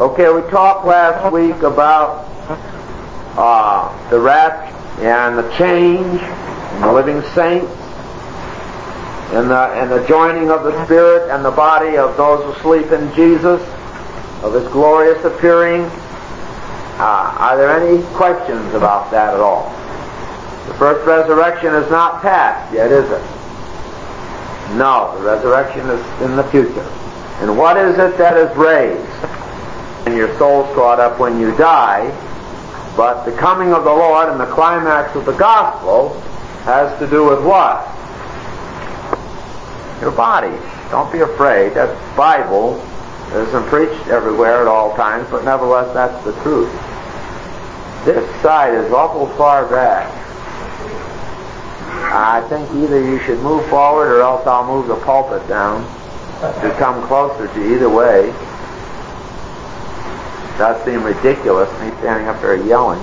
Okay, we talked last week about the rapture and the change in the living saints and the joining of the Spirit and the body of those who sleep in Jesus, of His glorious appearing. Are there any questions about that at all? The first resurrection is not past yet, is it? No, the resurrection is in the future. And what is it that is raised? And your soul's caught up when you die, but the coming of the Lord and the climax of the gospel has to do with what? Your body. Don't be afraid. That's Bible. It isn't preached everywhere at all times, but nevertheless that's the truth. This side is awful far back. I think either you should move forward or else I'll move the pulpit down to come closer to you. Either way. It does seem ridiculous, me standing up there yelling.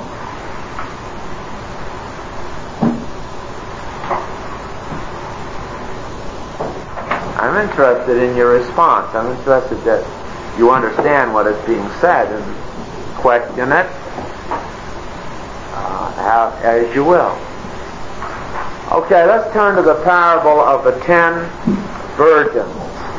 I'm interested in your response. I'm interested that you understand what is being said and question it as you will. Okay, let's turn to the parable of the 10 virgins.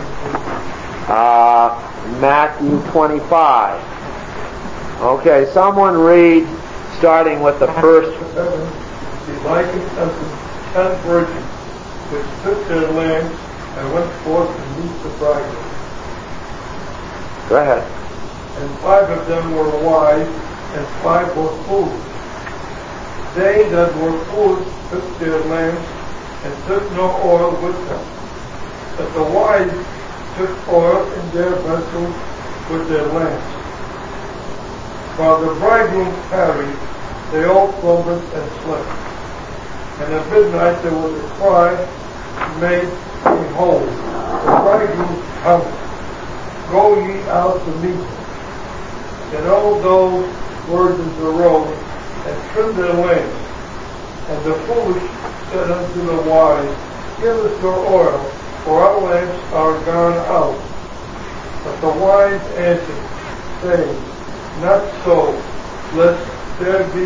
Matthew 25. Okay, someone read, starting with the first. Be likened unto 10 virgins, which took their lamps and went forth to meet the bridegroom. Go ahead. And 5 of them were wise, and 5 were foolish. They that were foolish took their lamps, and took no oil with them. But the wise took oil in their vessels with their lamps. While the bridegroom tarried, they all slumbered and slept. And at midnight there was a cry made, Behold, the bridegroom cometh. Go ye out to meet him. And all those virgins arose and trimmed their lamps. And the foolish said unto the wise, Give us your oil, for our lamps are gone out. But the wise answered, saying, Not so, lest there be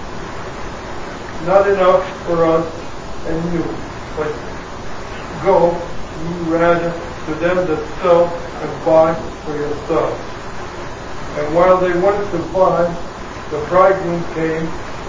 not enough for us and you, but go ye rather to them that sell and buy for yourselves. And while they went to buy, the bridegroom came,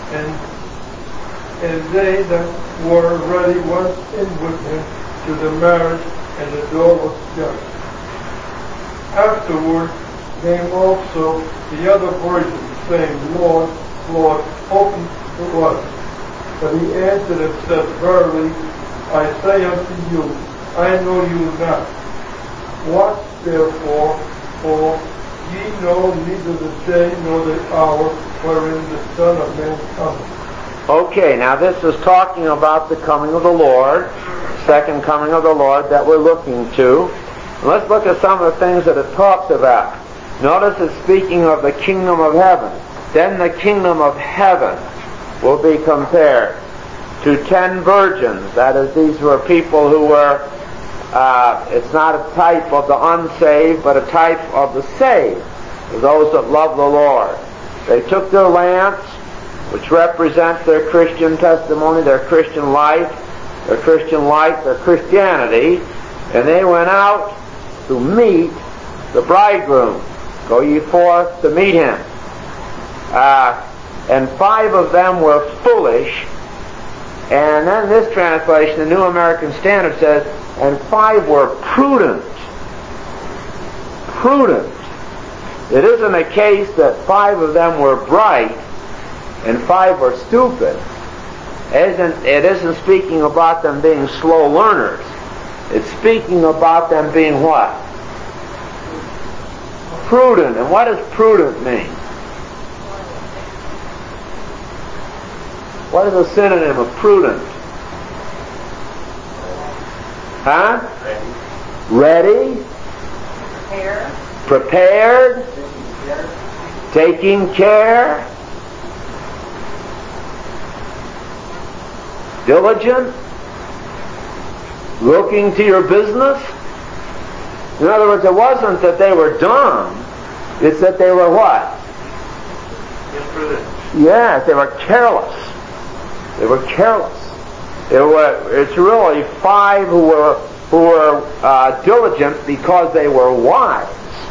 and they that were ready went in with him to the marriage, and the door was shut. Afterward came also the other virgins, saying, Lord, Lord, open to us. But he answered and said, Verily, I say unto you, I know you not. Watch therefore, for ye know neither the day nor the hour wherein the Son of Man cometh. Okay, now this is talking about the coming of the Lord, second coming of the Lord that we're looking to. Let's look at some of the things that it talks about. Notice it's speaking of the kingdom of heaven. Then the kingdom of heaven will be compared to 10 virgins. That is, these were people who were, it's not a type of the unsaved, but a type of the saved, those that love the Lord. They took their lamps, which represent their Christian testimony, their Christian life, their Christian life, their Christianity, and they went out to meet the bridegroom. Go ye forth to meet him. And 5 of them were foolish. And then this translation, the New American Standard, says, and 5 were prudent. Prudent. It isn't a case that 5 of them were bright and 5 were stupid. It isn't speaking about them being slow learners. It's speaking about them being what? Prudent. And what does prudent mean? What is a synonym of prudent? Huh? Ready. Prepared. Taking care. Diligent. Looking to your business. In other words, it wasn't that they were dumb. It's that they were what? Imprudent. Yes, they were careless. They were careless. It's really 5 who were diligent because they were wise.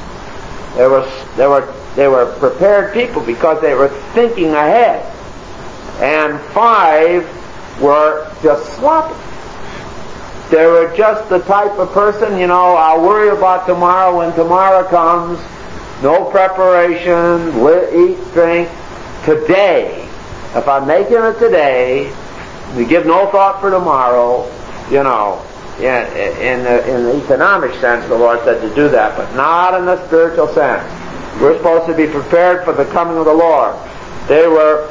They were prepared people because they were thinking ahead. And 5 were just sloppy. They were just the type of person, I'll worry about tomorrow when tomorrow comes. No preparation, eat, drink. Today. If I'm making it today, we give no thought for tomorrow, in the economic sense, the Lord said to do that, but not in the spiritual sense. We're supposed to be prepared for the coming of the Lord. They were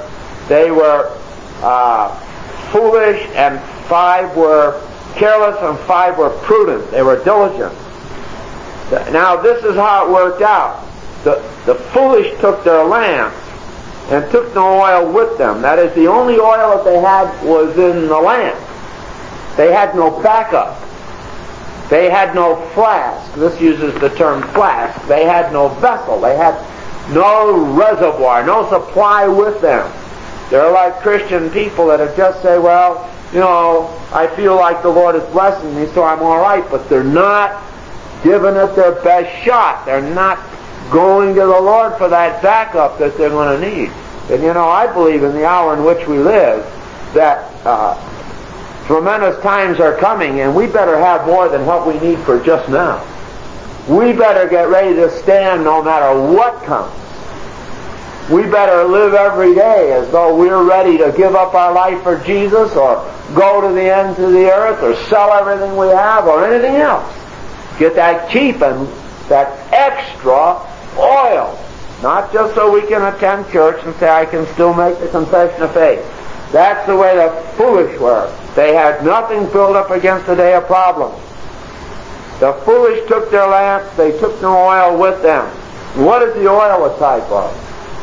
foolish, and 5 were careless, and 5 were prudent. They were diligent. Now this is how it worked out. The foolish took their lamps and took no oil with them. That is, the only oil that they had was in the lamp. They had no backup. They had no flask. This uses the term flask. They had no vessel. They had no reservoir, no supply with them. They're like Christian people that just say, well, I feel like the Lord is blessing me, so I'm all right, but they're not giving it their best shot. They're not going to the Lord for that backup that they're going to need. And I believe in the hour in which we live that tremendous times are coming, and we better have more than what we need for just now. We better get ready to stand no matter what comes. We better live every day as though we're ready to give up our life for Jesus, or go to the ends of the earth, or sell everything we have, or anything else. Get that cheap and that extra oil. Not just so we can attend church and say, I can still make the confession of faith. That's the way the foolish were. They had nothing built up against the day of problems. The foolish took their lamps, they took no oil with them. What is the oil a type of?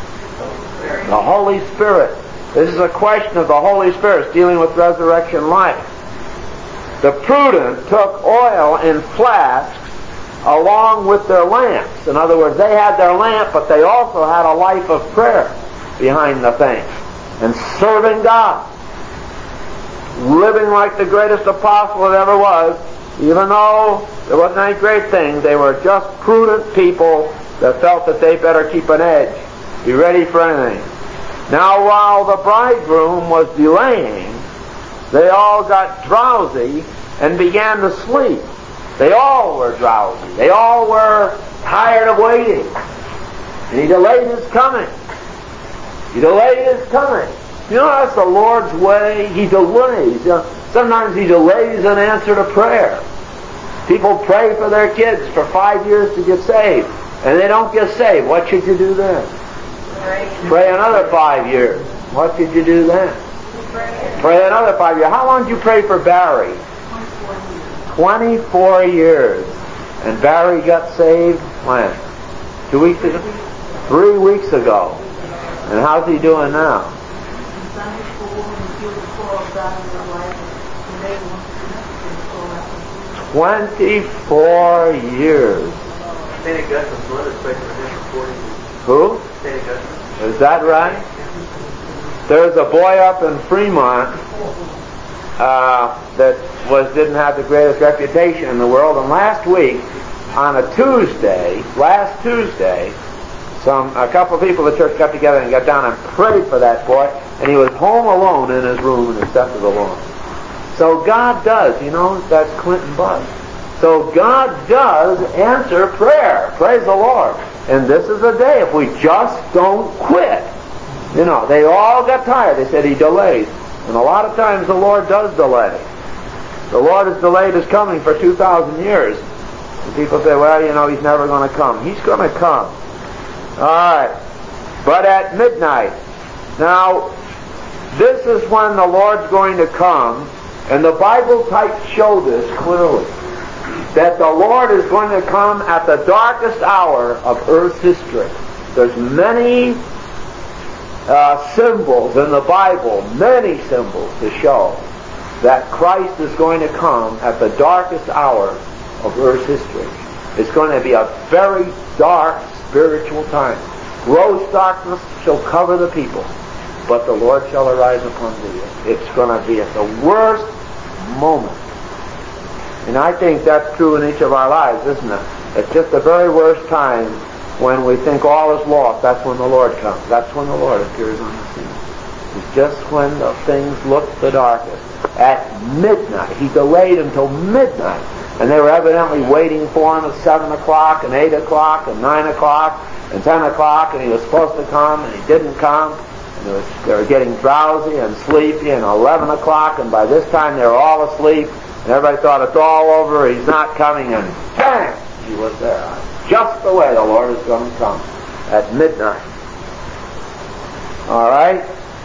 The Holy Spirit. This is a question of the Holy Spirit dealing with resurrection life. The prudent took oil in flasks along with their lamps. In other words, they had their lamp, but they also had a life of prayer behind the thing. And serving God. Living like the greatest apostle that ever was. Even though there wasn't any great thing, they were just prudent people that felt that they better keep an edge. Be ready for anything. Now while the bridegroom was delaying, they all got drowsy and began to sleep. They all were drowsy. They all were tired of waiting. And he delayed his coming. He delayed his coming. That's the Lord's way. He delays. Sometimes he delays an answer to prayer. People pray for their kids for 5 years to get saved, and they don't get saved. What should you do then? Pray another 5 years. What should you do then? Pray another 5 years. How long did you pray for Barry? 24 years. And Barry got saved when? 2 weeks ago? 3 weeks ago. And how's he doing now? 24 years. St. Augustine's mother prayed for him for 40 years. Who? St. Augustine. Is that right? There's a boy up in Fremont that didn't have the greatest reputation in the world, and last week, on a Tuesday, a couple of people at the church got together and got down and prayed for that boy, and he was home alone in his room in his stuff of the Lord. So God does, that's Clinton Budd. So God does answer prayer. Praise the Lord. And this is the day if we just don't quit. They all got tired. They said he delayed. And a lot of times the Lord does delay. The Lord has delayed his coming for 2,000 years. And people say, well, he's never going to come. He's going to come. All right. But at midnight. Now, this is when the Lord's going to come. And the Bible types show this clearly. That the Lord is going to come at the darkest hour of earth's history. There's many symbols in the Bible, many symbols to show that Christ is going to come at the darkest hour of earth's history. It's going to be a very dark, spiritual time. Gross darkness shall cover the people, but the Lord shall arise upon thee. It's going to be at the worst moment. And I think that's true in each of our lives, isn't it? It's just the very worst time when we think all is lost. That's when the Lord comes. That's when the Lord appears on the scene. It's just when the things look the darkest. At midnight. He delayed until midnight. And they were evidently waiting for him at 7 o'clock and 8 o'clock and 9 o'clock and 10 o'clock, and he was supposed to come and he didn't come. And they were getting drowsy and sleepy, and 11 o'clock, and by this time they were all asleep, and everybody thought it's all over, he's not coming, and bang! He was there. Just the way the Lord is going to come. At midnight. Alright?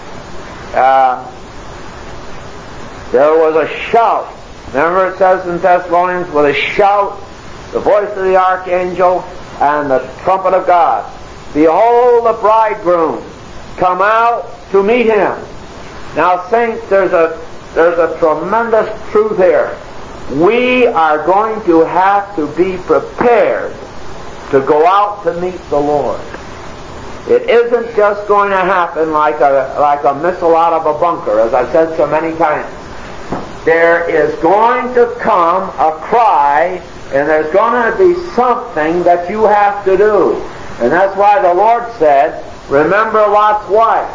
There was a shout. Remember it says in Thessalonians, with a shout, the voice of the archangel, and the trumpet of God. Behold the bridegroom, come out to meet him. Now, saints, there's a tremendous truth here. We are going to have to be prepared to go out to meet the Lord. It isn't just going to happen like a missile out of a bunker, as I've said so many times. There is going to come a cry, and there's going to be something that you have to do. And that's why the Lord said, remember Lot's wife.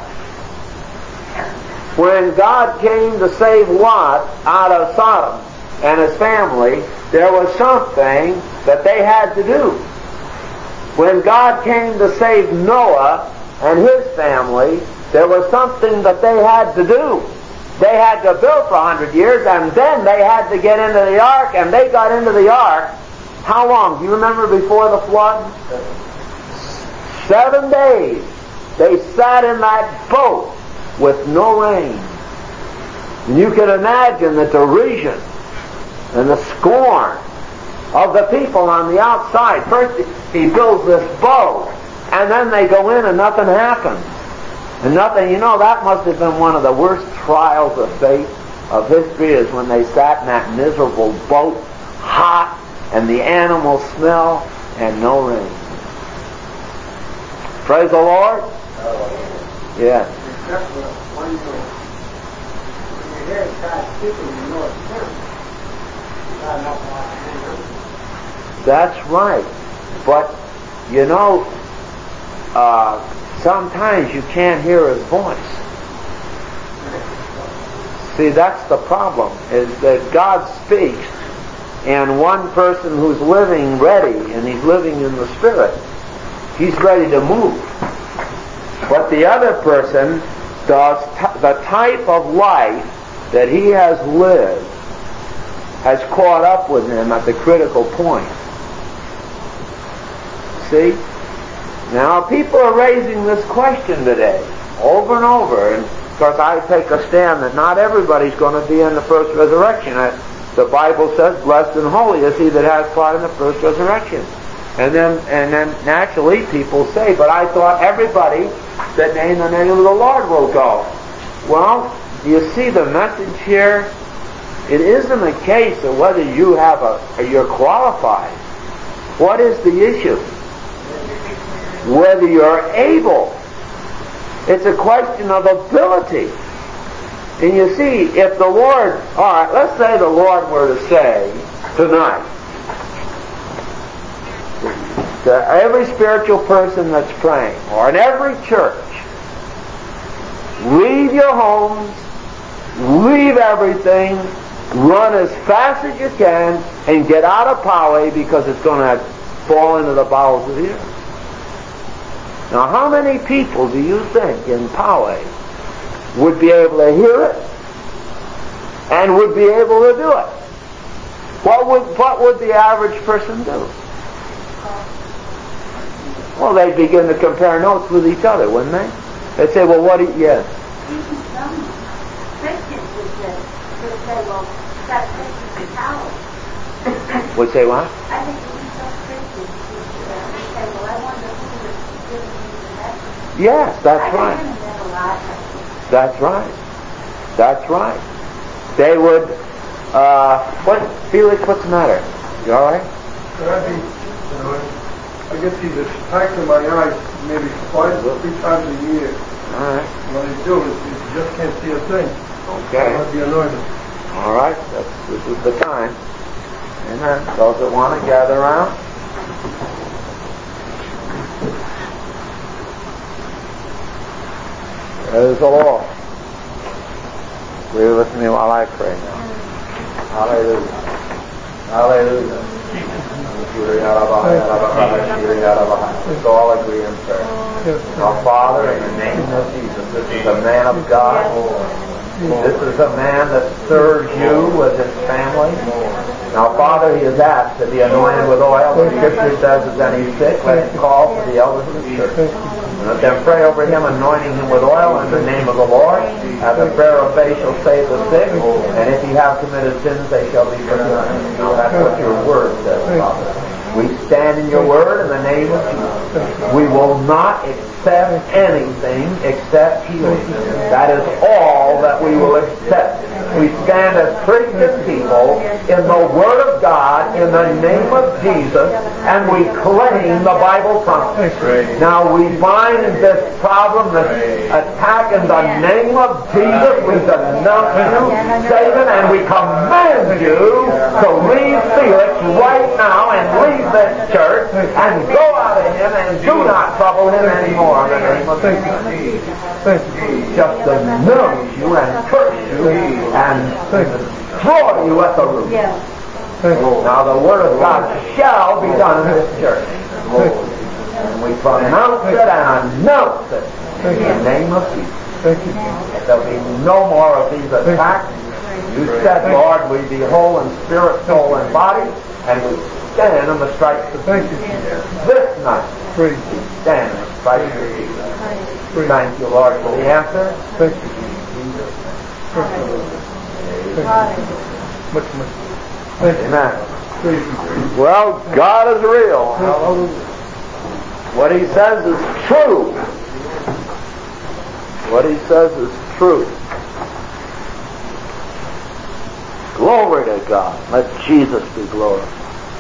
When God came to save Lot out of Sodom and his family, there was something that they had to do. When God came to save Noah and his family, there was something that they had to do. They had to build for 100 years, and then they had to get into the ark, and they got into the ark. How long? Do you remember before the flood? 7 days. They sat in that boat with no rain. And you can imagine the derision and the scorn of the people on the outside. First, he builds this boat, and then they go in and nothing happens. And nothing, that must have been one of the worst trials of faith of history, is when they sat in that miserable boat, hot, and the animal smell, and no rain. Praise the Lord. Yeah. When you hear God speaking, you know it's him. God knows how to handle it. That's right. But, sometimes you can't hear his voice. See, that's the problem, is that God speaks, and one person who's living ready, and he's living in the Spirit, he's ready to move. But the other person, the type of life that he has lived has caught up with him at the critical point. See? Now, people are raising this question today, over and over, and of course I take a stand that not everybody's going to be in the first resurrection. The Bible says, blessed and holy is he that has part in the first resurrection. And then naturally people say, but I thought everybody that named the name of the Lord will go. Well, do you see the message here? It isn't a case of whether you're qualified. What is the issue? Whether you're able. It's a question of ability. And you see, if the Lord, alright, let's say the Lord were to say tonight, to every spiritual person that's praying, or in every church, leave your homes, leave everything, run as fast as you can, and get out of Poway, because it's going to fall into the bowels of the earth. Now, how many people do you think in Poway would be able to hear it and would be able to do it? What would the average person do? Well, they'd begin to compare notes with each other, wouldn't they? They'd say, well, yes. Even some Christians would say, well, that Christians are cowards. Would say what? I think even some Christians would say, well, I wonder who is giving me the message. Yes, that's right. I think that a lot. That's right. That's right. They would, Felix, what's the matter? You alright? I get these attacks in my eyes maybe twice or 3 times a year. All right. When I do, you just can't see a thing. Okay. I'll be anointed. All right. This is the time. Amen. Those that want to gather around. Praise the Lord. Agree with me while I pray now. Hallelujah. Hallelujah. Let's all agree in prayer. Now, Father, in the name of Jesus, this is a man of God. This is a man that serves you with his family. Now, Father, he is asked to be anointed with oil. The Scripture says, if any sick, let him call for the elders of the church. And let them pray over him, anointing him with oil in the name of the Lord. And the prayer of faith shall save the sick. And if he have committed sins, they shall be forgiven. Now, that's what your word says, Father. We stand in your word in the name of Jesus. We will not accept anything except healing. That is all that we will accept. We stand as Christian people in the Word of God in the name of Jesus, and we claim the Bible promise. Now we bind this problem, this attack in the name of Jesus. We denounce you, Satan, and we command you to leave Felix right now and leave this church and go out of him and do not trouble him anymore in the name of Jesus. Just denounce you and curse you and destroy you at the root. Now the Word of God shall be done in this church. And we pronounce it and announce it in the name of Jesus. There'll be no more of these attacks. You said, Lord, we be whole in spirit, soul, and body, and we stand in the stripes of Jesus. This night, we stand in the stripes of Jesus. Thank you, Lord, for the answer. Thank you, Jesus. Amen. Well, God is real. Hallelujah. What he says is true. What he says is true. Glory to God. Let Jesus be glorified.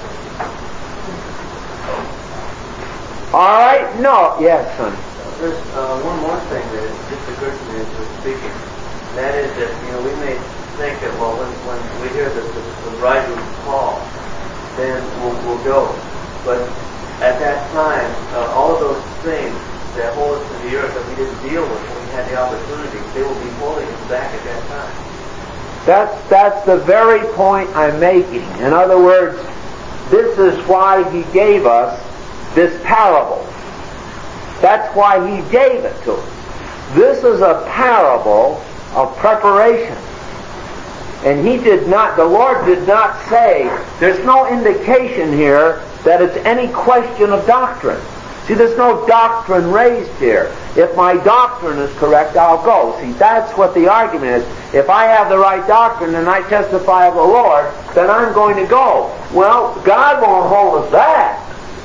All right. No. Yes, son. There's one more thing that just occurred to me as we're speaking. That is that, we may think that, well, when we hear the bridegroom call, then we'll go. But at that time, all of those things that hold us to the earth that we didn't deal with when we had the opportunity, they will be holding us back at that time. That's the very point I'm making. In other words, this is why he gave us this parable. That's why he gave it to us. This is a parable of preparation. And the Lord did not say, there's no indication here that it's any question of doctrine. See, there's no doctrine raised here. If my doctrine is correct, I'll go. See, that's what the argument is. If I have the right doctrine and I testify of the Lord, then I'm going to go. Well, God won't hold us back.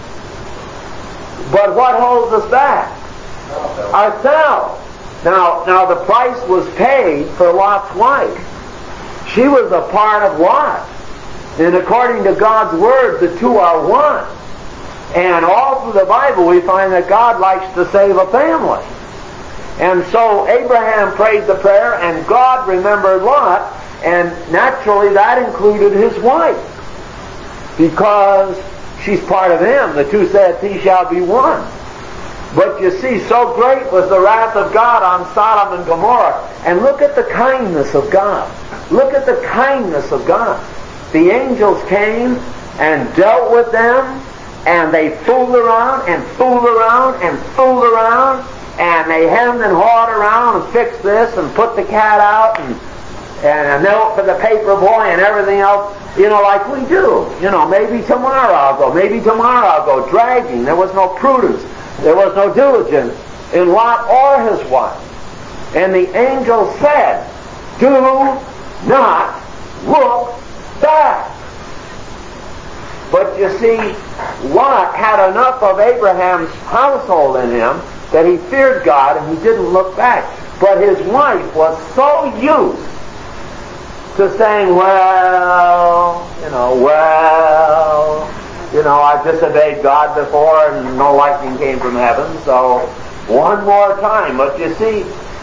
But what holds us back? Ourselves. Now the price was paid for Lot's wife. She was a part of Lot. And according to God's Word, the two are one. And all through the Bible we find that God likes to save a family. And so Abraham prayed the prayer and God remembered Lot, and naturally that included his wife. Because she's part of him. The two said, "He shall be one." But you see, so great was the wrath of God on Sodom and Gomorrah. And look at the kindness of God. Look at the kindness of God. The angels came and dealt with them, and they fooled around and fooled around and fooled around, and they hemmed and hawed around and fixed this and put the cat out and a note for the paper boy and everything else, like we do. Maybe tomorrow I'll go, maybe tomorrow I'll go, dragging. There was no prudence. There was no diligence in Lot or his wife. And the angel said, "Do not look back." But you see, Lot had enough of Abraham's household in him that he feared God and he didn't look back. But his wife was so used to saying, well, I've disobeyed God before and no lightning came from heaven, so one more time. But you see,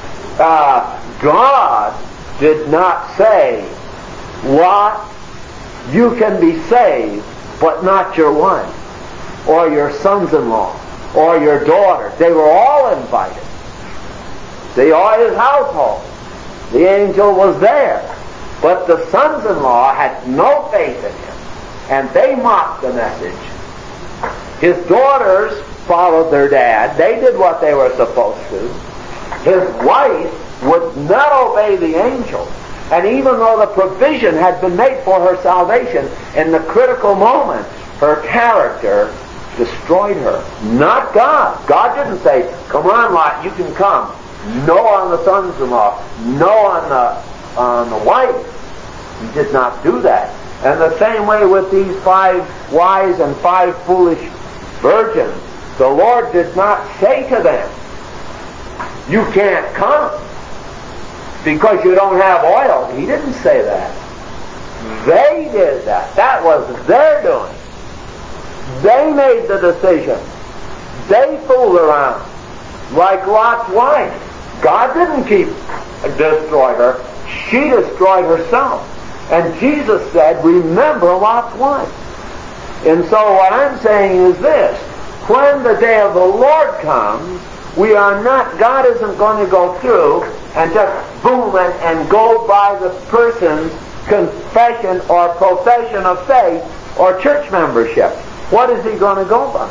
God did not say, Lot, you can be saved, but not your wife, or your sons-in-law, or your daughter. They were all invited. See, all his household. The angel was there. But the sons-in-law had no faith in him, and they mocked the message. His daughters followed their dad. They did what they were supposed to. His wife would not obey the angel. And even though the provision had been made for her salvation, in the critical moment, her character destroyed her. Not God. God didn't say, come on, Lot, you can come. No on the sons-in-law. No on the wife. He did not do that. And the same way with these 5 wise and 5 foolish virgins. The Lord did not say to them, you can't come because you don't have oil. He didn't say that. They did that. That was their doing. They made the decision. They fooled around like Lot's wife. God didn't destroy her. She destroyed herself. And Jesus said, remember Lot's wife. And so what I'm saying is this. When the day of the Lord comes, God isn't going to go through and just boom and go by the person's confession or profession of faith or church membership. What is he going to go by?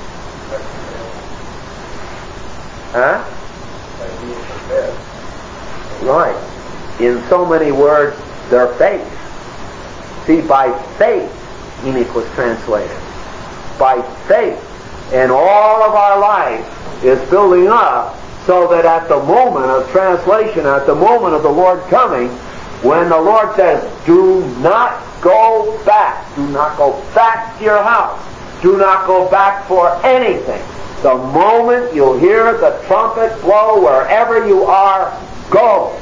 Huh? Right. In so many words, their faith. See, by faith, Enoch was translated. By faith. And all of our life is building up so that at the moment of translation, at the moment of the Lord coming, when the Lord says, do not go back. Do not go back to your house. Do not go back for anything. The moment you hear the trumpet blow wherever you are, go.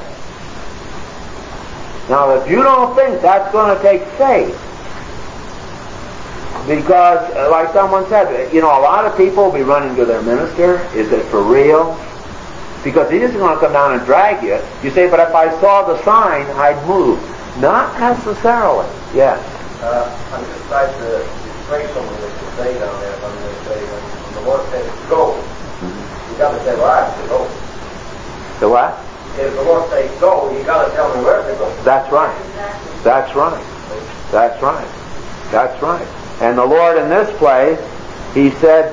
Now, if you don't think that's going to take faith, because, like someone said, a lot of people will be running to their minister. Is it for real? Because he isn't going to come down and drag you. You say, but if I saw the sign, I'd move. Not necessarily. Yes. I'm just trying to explain something that you say down there. When they say, when the Lord says go, you got to say, well, I have to go. The what? If the Lord says go, you got to tell me where to go. That's right. That's right. That's right. That's right. And the Lord in this place, He said,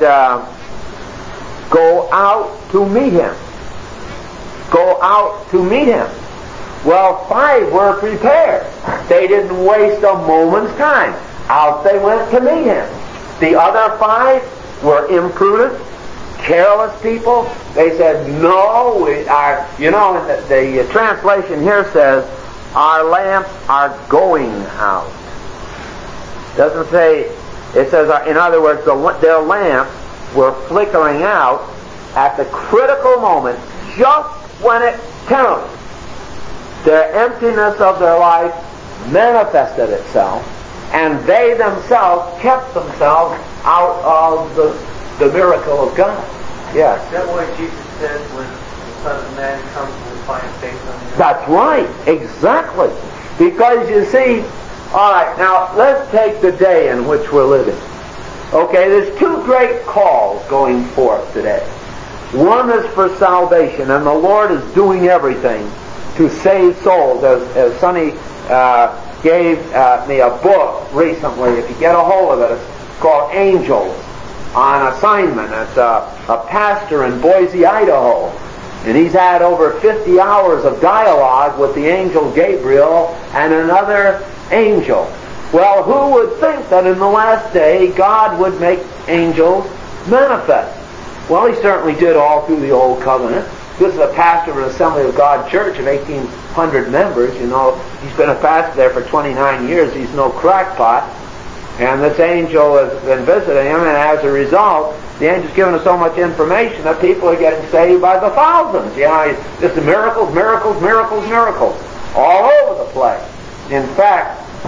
go out to meet Him. Go out to meet Him. Well, 5 were prepared. They didn't waste a moment's time. Out they went to meet Him. The other 5 were imprudent, careless people. They said, no, the translation here says, our lamps are going out. Doesn't say, it says, in other words, their lamps were flickering out at the critical moment, just when it counted. Their emptiness of their life manifested itself, and they themselves kept themselves out of the miracle of God. Yes. Is that why Jesus said when the Son of Man comes and find faith on the earth? That's right, exactly. Because you see, all right, now let's take the day in which we're living. Okay, there's 2 great calls going forth today. One is for salvation, and the Lord is doing everything to save souls. As Sonny gave me a book recently, if you get a hold of it, it's called Angels on Assignment. It's a pastor in Boise, Idaho. And he's had over 50 hours of dialogue with the angel Gabriel and another angel. Well, who would think that in the last day God would make angels manifest? Well, He certainly did all through the Old Covenant. This is a pastor of an Assembly of God church of 1,800 members. He's been a pastor there for 29 years. He's no crackpot. And this angel has been visiting him, and as a result, the angel's given us so much information that people are getting saved by the thousands. Just miracles, miracles, miracles, miracles. All over the place. In fact,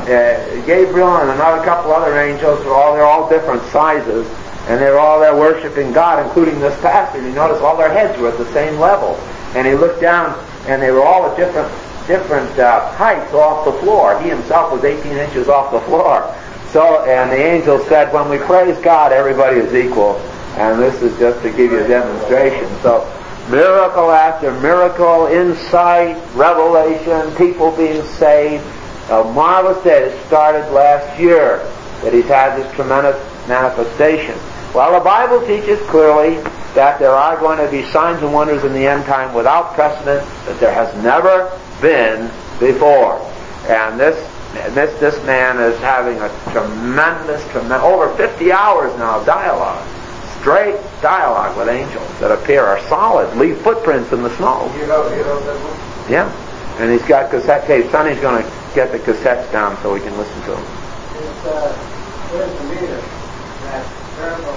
Gabriel and another couple other angels, they're all different sizes, and they were all there worshiping God, including this pastor. You notice all their heads were at the same level. And he looked down, and they were all at different heights off the floor. He himself was 18 inches off the floor. So, and the angel said, when we praise God, everybody is equal. And this is just to give you a demonstration. So, miracle after miracle, insight, revelation, people being saved. A marvelous day that started last year that he's had this tremendous manifestation. Well, the Bible teaches clearly that there are going to be signs and wonders in the end time without precedent that there has never been before. And this man is having a tremendous, over 50 hours now of dialogue. Straight dialogue with angels that appear are solid, leave footprints in the snow. You know that one? Yeah. And he's got cassette tapes. Sonny's going to get the cassettes down so we can listen to them. There's a meter that terrible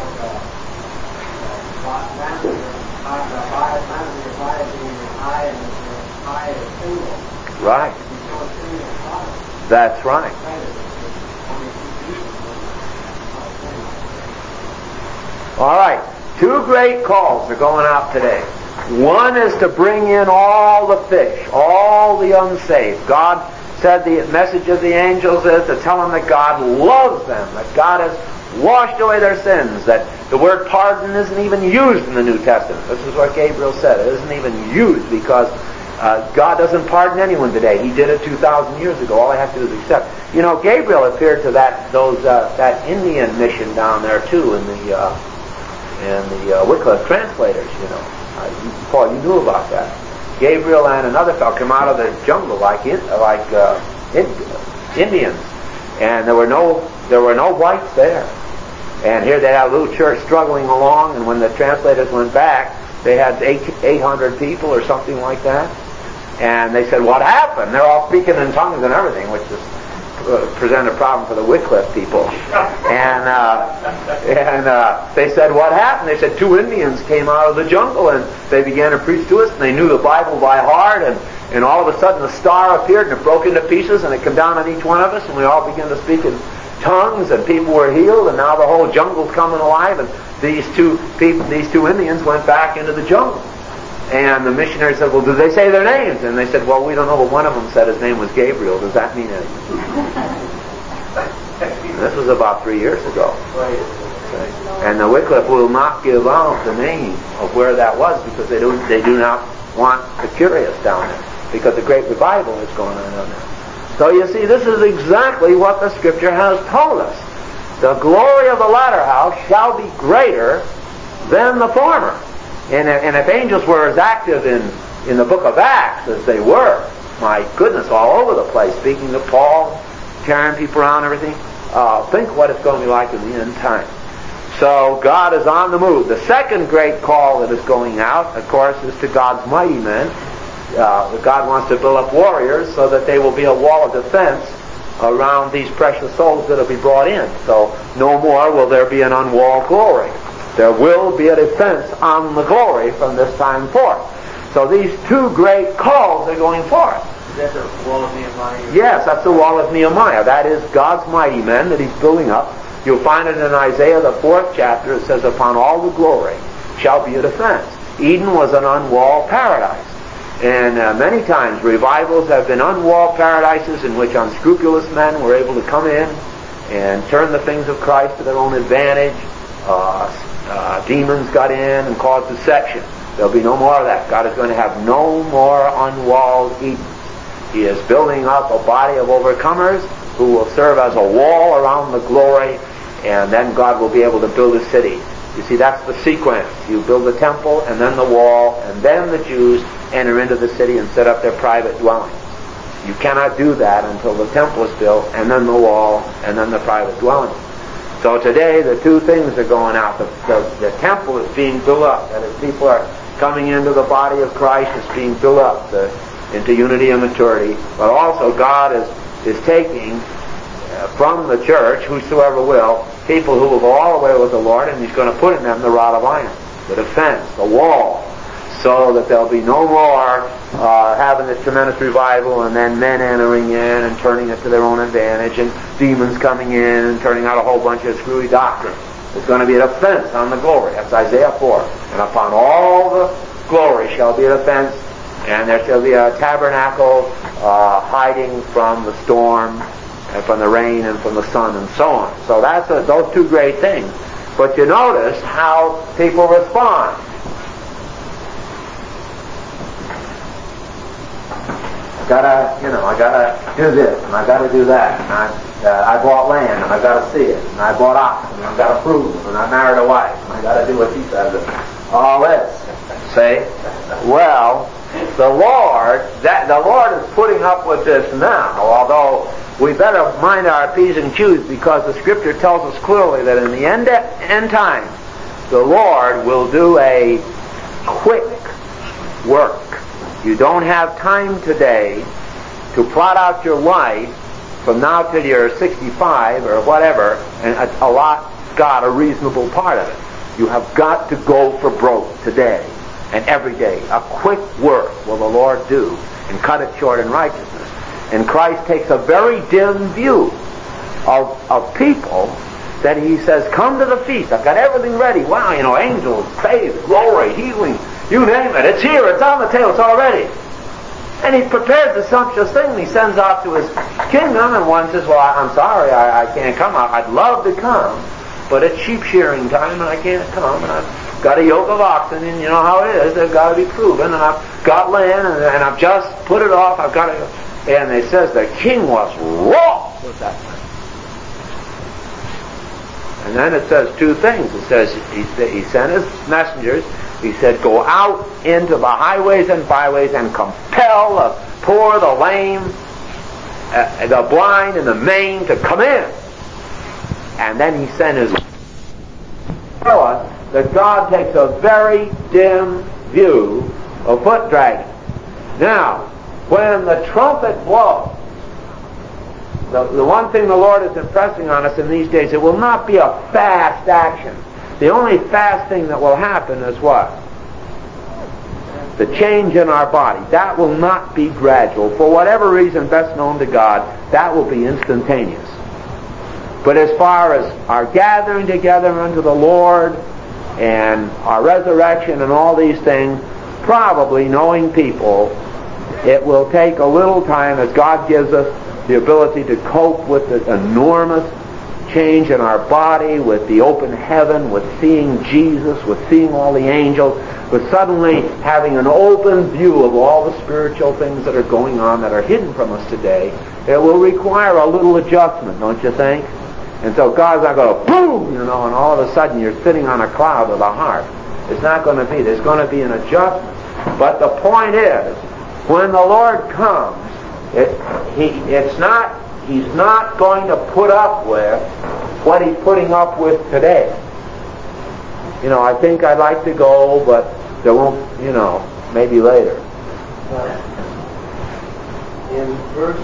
high and high as single. Right. That's right. All right. Two great calls are going out today. One is to bring in all the fish, all the unsaved. God said the message of the angels is to tell them that God loves them, that God has washed away their sins, that the word pardon isn't even used in the New Testament. This is what Gabriel said. It isn't even used because God doesn't pardon anyone today. He did it 2,000 years ago. All I have to do is accept. You know, Gabriel appeared to that Indian mission down there too in the Wycliffe translators. You know, Paul, you knew about that. Gabriel and another fellow come out of the jungle like Indians, and there were no whites there. And here they had a little church struggling along, and when the translators went back, they had 800 people or something like that. And they said, what happened? They're all speaking in tongues and everything, which is presented a problem for the Wycliffe people. And they said, what happened? They said, 2 Indians came out of the jungle and they began to preach to us, and they knew the Bible by heart, and all of a sudden the star appeared and it broke into pieces and it came down on each one of us, and we all began to speak in tongues, and people were healed, and now the whole jungle's coming alive, and these two Indians went back into the jungle. And the missionary said, well, did they say their names? And they said, well, we don't know, but one of them said his name was Gabriel. Does that mean anything? This was about 3 years ago. Okay. And the Wycliffe will not give out the name of where that was because they do not want the curious down there, because the great revival is going on down there. So you see, this is exactly what the Scripture has told us. The glory of the latter house shall be greater than the former. And if angels were as active in the book of Acts as they were, my goodness, all over the place, speaking to Paul, carrying people around and everything, think what it's going to be like in the end time. So God is on the move. The second great call that is going out, of course, is to God's mighty men. God wants to build up warriors so that they will be a wall of defense around these precious souls that will be brought in. So no more will there be an unwalled glory. There will be a defense on the glory from this time forth. So these two great calls are going forth. Is that the wall of Nehemiah? Yes, that's the wall of Nehemiah. That is God's mighty men that he's building up. You'll find it in Isaiah, the 4th chapter. It says, upon all the glory shall be a defense. Eden was an unwalled paradise. And many times revivals have been unwalled paradises in which unscrupulous men were able to come in and turn the things of Christ to their own advantage. Demons got in and caused deception. There'll be no more of that. God is going to have no more unwalled Edens. He is building up a body of overcomers who will serve as a wall around the glory, and then God will be able to build a city. You see, that's the sequence. You build the temple, and then the wall, and then the Jews enter into the city and set up their private dwellings. You cannot do that until the temple is built, and then the wall, and then the private dwelling. So today, the two things are going out. The temple is being built up. That is, people are coming into the body of Christ. It's being built up into unity and maturity. But also, God is taking from the church, whosoever will, people who will go all the way with the Lord, and he's going to put in them the rod of iron, the defense, the wall, so that there'll be no more having this tremendous revival and then men entering in and turning it to their own advantage and demons coming in and turning out a whole bunch of screwy doctrine. There's going to be an offense on the glory. That's Isaiah 4. And upon all the glory shall be an offense, and there shall be a tabernacle hiding from the storm and from the rain and from the sun and so on. So that's those two great things. But you notice how people respond. I gotta do this, and I gotta do that, and I bought land, and I gotta see it, and I bought oxen, and I gotta prove it, and I married a wife, and I gotta do what she says, and all this. See? Well, the Lord is putting up with this now, although we better mind our P's and Q's, because the Scripture tells us clearly that in the end time, the Lord will do a quick work. You don't have time today to plot out your life from now till you're 65 or whatever and allot God a reasonable part of it. You have got to go for broke today and every day. A quick work will the Lord do and cut it short in righteousness. And Christ takes a very dim view of people that he says, come to the feast. I've got everything ready. Wow, angels, faith, glory, healing, you name it. It's here. It's on the table. It's all ready. And he prepares the sumptuous thing, and he sends off to his kingdom, and one says, well, I'm sorry, I can't come. I'd love to come, but it's sheep shearing time, and I can't come, and I've got a yoke of oxen, and you know how it is. They've got to be proven, and I've got land, and I've just put it off. I've got to... And it says the king was wroth with that man. And then it says two things. It says he sent his messengers. He said, go out into the highways and byways and compel the poor, the lame, the blind, and the maimed to come in. And then he sent his... Tell us that God takes a very dim view of foot dragging. Now, when the trumpet blows, the one thing the Lord is impressing on us in these days, it will not be a fast action. The only fast thing that will happen is what? The change in our body. That will not be gradual. For whatever reason best known to God, that will be instantaneous. But as far as our gathering together unto the Lord and our resurrection and all these things, probably, knowing people, it will take a little time as God gives us the ability to cope with the enormous change in our body, with the open heaven, with seeing Jesus, with seeing all the angels, with suddenly having an open view of all the spiritual things that are going on that are hidden from us today. It will require a little adjustment, don't you think? And so God's not going to boom, and all of a sudden you're sitting on a cloud with a harp. It's not going to be. There's going to be an adjustment. But the point is, when the Lord comes, He's not going to put up with what He's putting up with today. I think I'd like to go, but there won't, maybe later. In verse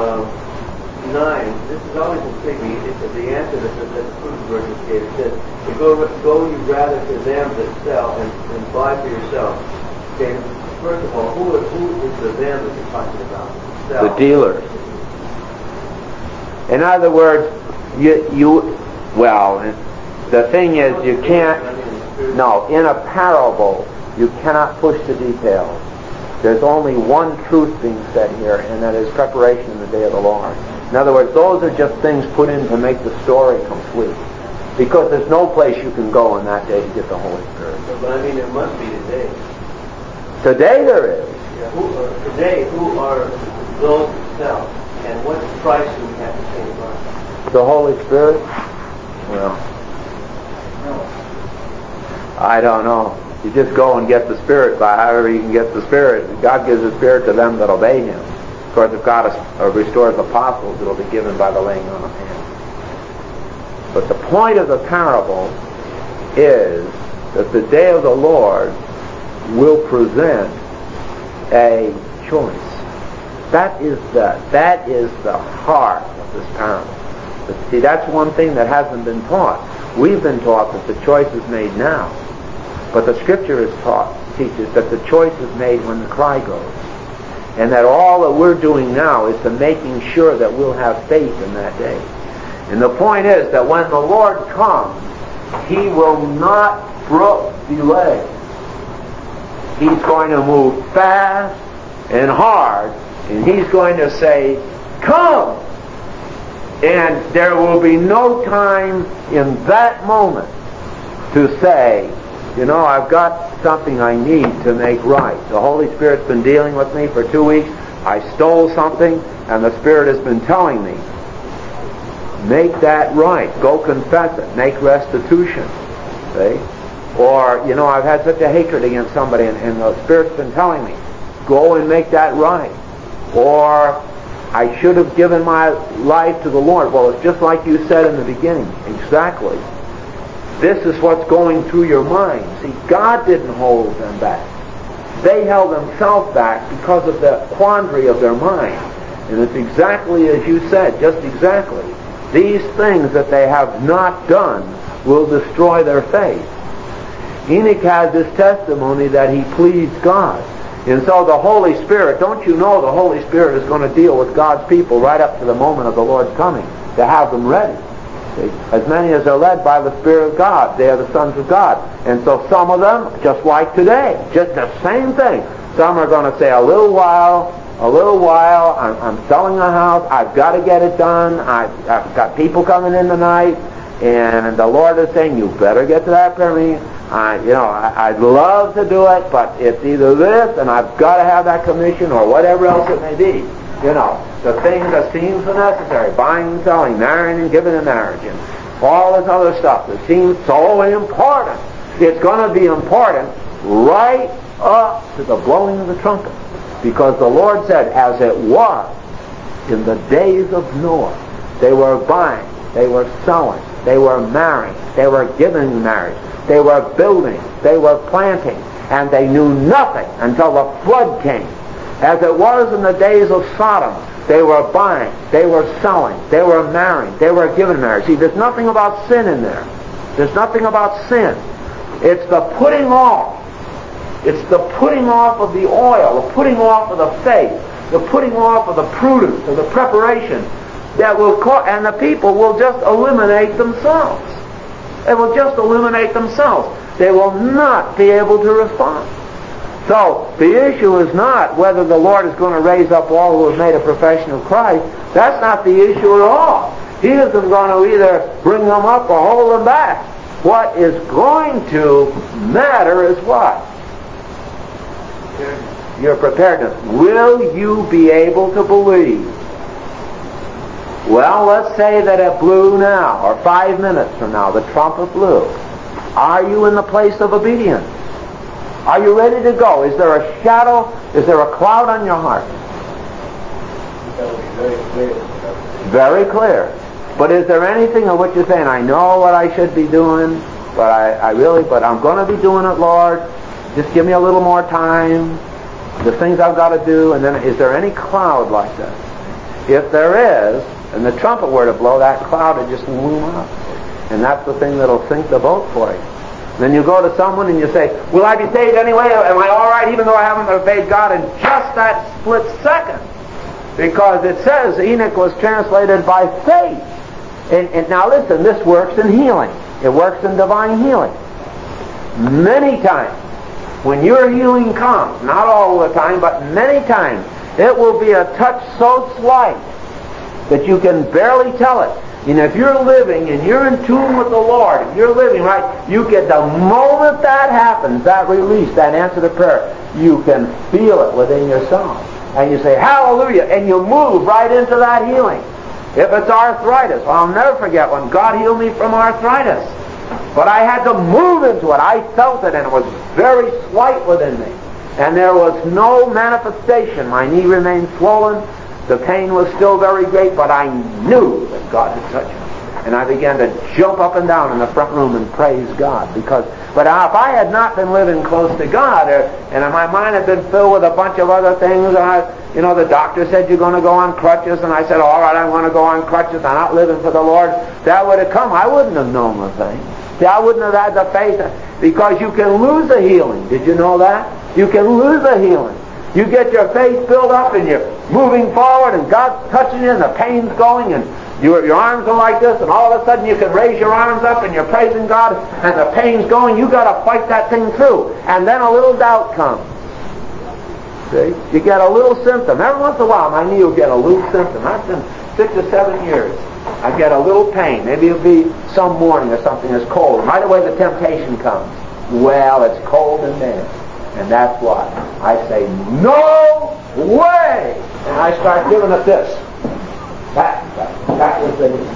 9, this is always intriguing. It's the answer that the Fruit Virgins gave. It says, go you rather to them that sell and buy for yourself. Okay, first of all, who is the them that you're talking about? The dealers. In other words, the thing is, you can't, in a parable, you cannot push the details. There's only one truth being said here, and that is preparation in the day of the Lord. In other words, those are just things put in to make the story complete. Because there's no place you can go on that day to get the Holy Spirit. But there must be today. Today there is. Yeah, who are those who sell? And what price do we have to pay to buy? The Holy Spirit? Well, I don't know. You just go and get the Spirit by however you can get the Spirit. God gives the Spirit to them that obey Him. Of course, if God restores apostles, it will be given by the laying on of hands. But the point of the parable is that the day of the Lord will present a choice. That is the heart of this parable. But see, that's one thing that hasn't been taught. We've been taught that the choice is made now. But the Scripture teaches that the choice is made when the cry goes. And that all that we're doing now is to making sure that we'll have faith in that day. And the point is that when the Lord comes, He will not delay. He's going to move fast and hard, and He's going to say, "Come!" And there will be no time in that moment to say, I've got something I need to make right. The Holy Spirit's been dealing with me for 2 weeks. I stole something, and the Spirit has been telling me, make that right. Go confess it. Make restitution. See? Or, I've had such a hatred against somebody, and the Spirit's been telling me, go and make that right. Or, I should have given my life to the Lord. Well, it's just like you said in the beginning. Exactly. This is what's going through your mind. See, God didn't hold them back. They held themselves back because of the quandary of their mind. And it's exactly as you said, just exactly. These things that they have not done will destroy their faith. Enoch has this testimony that he pleased God. And so the Holy Spirit, don't you know the Holy Spirit is going to deal with God's people right up to the moment of the Lord's coming, to have them ready. See? As many as are led by the Spirit of God, they are the sons of God. And so some of them, just like today, just the same thing. Some are going to say, a little while, I'm selling a house, I've got to get it done, I've got people coming in tonight, and the Lord is saying, you better get to that prayer meeting. I'd love to do it, but it's either this, and I've got to have that commission, or whatever else it may be. The things that seems so necessary, buying and selling, marrying and giving in marriage, and all this other stuff that seems so important. It's going to be important right up to the blowing of the trumpet. Because the Lord said, as it was in the days of Noah, they were buying, they were selling, they were marrying, they were giving in marriage, they were building, they were planting, and they knew nothing until the flood came. As it was in the days of Sodom, they were buying, they were selling, they were marrying, they were giving marriage. See, there's nothing about sin in there. There's nothing about sin. It's the putting off. It's the putting off of the oil, the putting off of the faith, the putting off of the prudence, of the preparation that will cause, and the people will just eliminate themselves. They will just eliminate themselves. They will not be able to respond. So, the issue is not whether the Lord is going to raise up all who have made a profession of Christ. That's not the issue at all. He isn't going to either bring them up or hold them back. What is going to matter is what? Your preparedness. Will you be able to believe? Well, let's say that it blew now, or 5 minutes from now, the trumpet blew. Are you in the place of obedience? Are you ready to go? Is there a shadow? Is there a cloud on your heart? Very clear. But is there anything in which you're saying, I know what I should be doing, but I'm going to be doing it, Lord. Just give me a little more time. The things I've got to do. And then, is there any cloud like that? If there is, and the trumpet were to blow, that cloud would just loom up. And that's the thing that'll sink the boat for you. Then you go to someone and you say, will I be saved anyway? Am I all right even though I haven't obeyed God in just that split second? Because it says Enoch was translated by faith. And now listen, this works in healing. It works in divine healing. Many times, when your healing comes, not all the time, but many times, it will be a touch so slight that you can barely tell it. And if you're living and you're in tune with the Lord, and you're living right, you get the moment that happens, that release, that answer to prayer, you can feel it within yourself. And you say, hallelujah, and you move right into that healing. If it's arthritis, I'll never forget when God healed me from arthritis. But I had to move into it. I felt it, and it was very slight within me. And there was no manifestation. My knee remained swollen. The pain was still very great, but I knew that God had touched me. And I began to jump up and down in the front room and praise God. But if I had not been living close to God, and my mind had been filled with a bunch of other things, and the doctor said you're going to go on crutches, and I said, all right, I want to go on crutches, I'm not living for the Lord, that would have come. I wouldn't have known the thing. See, I wouldn't have had the faith because you can lose a healing. Did you know that? You can lose a healing. You get your faith built up and you're moving forward and God's touching you and the pain's going and your arms are like this and all of a sudden you can raise your arms up and you're praising God and the pain's going. You got to fight that thing through. And then a little doubt comes. See? You get a little symptom. Every once in a while my knee will get a little symptom. I've been 6 or 7 years. I get a little pain. Maybe it'll be some morning or something that's cold. Right away the temptation comes. Well, it's cold in there. And that's why I say, no way! And I start giving it this. That was the need.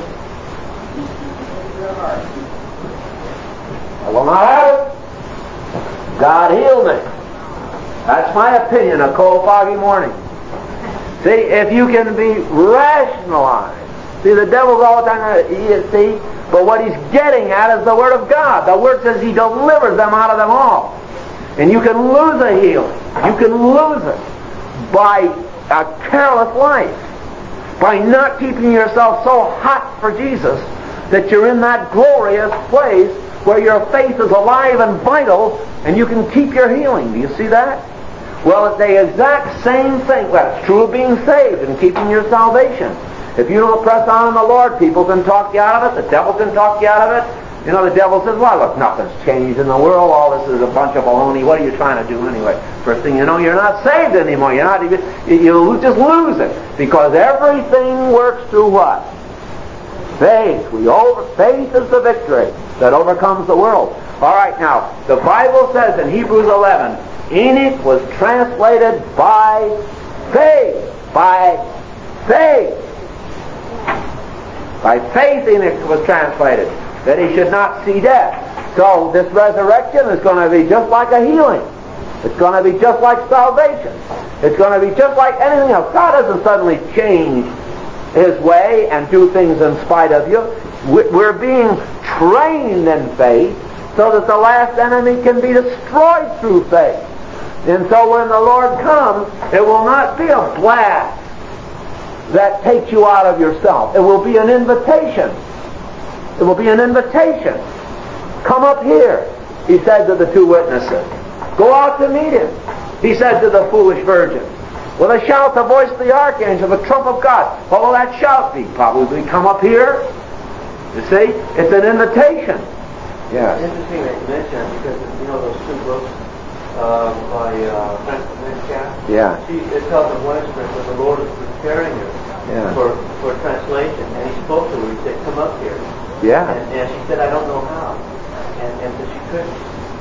I will not have it. God healed me. That's my opinion, a cold, foggy morning. See, if you can be rationalized. See, the devil's all the time, see, but what he's getting at is the Word of God. The Word says He delivers them out of them all. And you can lose a healing. You can lose it by a careless life. By not keeping yourself so hot for Jesus that you're in that glorious place where your faith is alive and vital and you can keep your healing. Do you see that? Well, it's the exact same thing. Well, it's true of being saved and keeping your salvation. If you don't press on in the Lord, people can talk you out of it. The devil can talk you out of it. You know, the devil says, well, look, nothing's changed in the world. All this is a bunch of baloney. What are you trying to do anyway? First thing you know, you're not saved anymore. You're not even, you just lose it. Because everything works through what? Faith. Faith is the victory that overcomes the world. All right, now, the Bible says in Hebrews 11, Enoch was translated by faith. By faith. By faith Enoch was translated. That he should not see death. So this resurrection is going to be just like a healing. It's going to be just like salvation. It's going to be just like anything else. God doesn't suddenly change His way and do things in spite of you. We're being trained in faith so that the last enemy can be destroyed through faith. And so when the Lord comes, it will not be a blast that takes you out of yourself. It will be an invitation. It will be an invitation. Come up here, He said to the 2 witnesses. Go out to meet Him, He said to the foolish virgin. With a shout, the voice of the archangel, the trump of God. What will that shout be? Probably come up here. You see? It's an invitation. Yes. It's interesting that you mentioned that because, you know, those 2 books by Francis Metcalf. Yeah. It tells in one experience that the Lord is preparing her for translation. And He spoke to her. He said, come up here. Yeah. And she said, I don't know how. And so she couldn't.